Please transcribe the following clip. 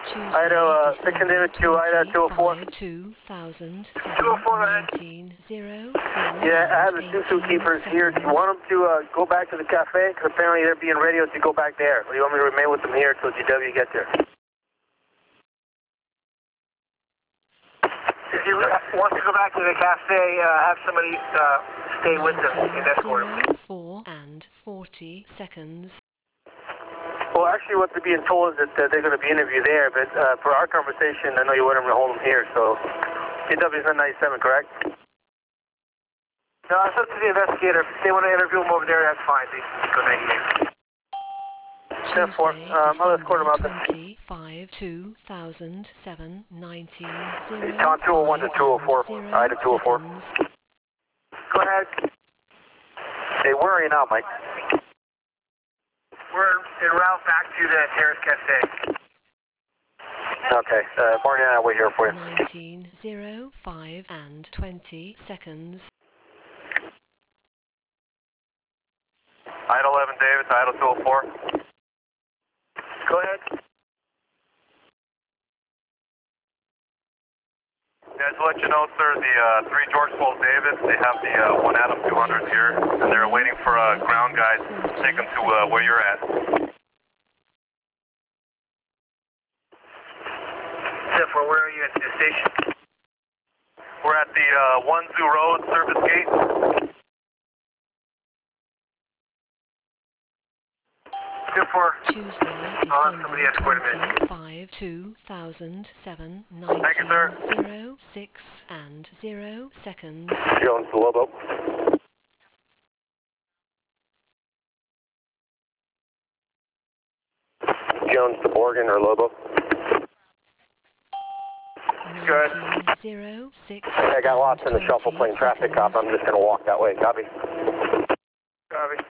Tuesday, December 25, 2007, 19:04 Yeah, I have and the two zookeepers 18 here. Do you seconds. want them to go back to the cafe? Because apparently they're being radioed to go back there. Or do you want me to remain with them here until GW gets there? If you want to go back to the cafe, have somebody stay with them and escort them. 19:04 and 40 seconds. Well, actually, what they're being told is that they're going to be interviewed there, but for our conversation, I know you want them to hold them here, so GW is on 97, correct? No, it's up to the investigator. If they want to interview them over there, that's fine. They can go 98. Tuesday, I'll escort them December out there. 25, 2007, 19:05 Con 201 to 204. and I to 0 204. seconds. Go ahead. Hey, where are you now, Mike? We're en route back to the Terrace Cafe. Okay, Marty and I will wait here for you. 19:05 and 20 seconds. Idle 11 Davis, Idle 204. Go ahead. Yeah, to let you know, sir, the 3 George Paul Davis, they have the 1 Adam 200 here, and they're waiting for a ground guide to take them to where you're at. Zephyr, where are you at the station? We're at the 1 Zoo Road service gate. Zephyr. Tuesday, December 25, 2007, 19:06 and 0 seconds. Jones to Lobo. Jones to Morgan or Lobo. 19:06 I got lost in the and shuffle 20 playing traffic cop. I'm seconds. just going to walk that way. Copy.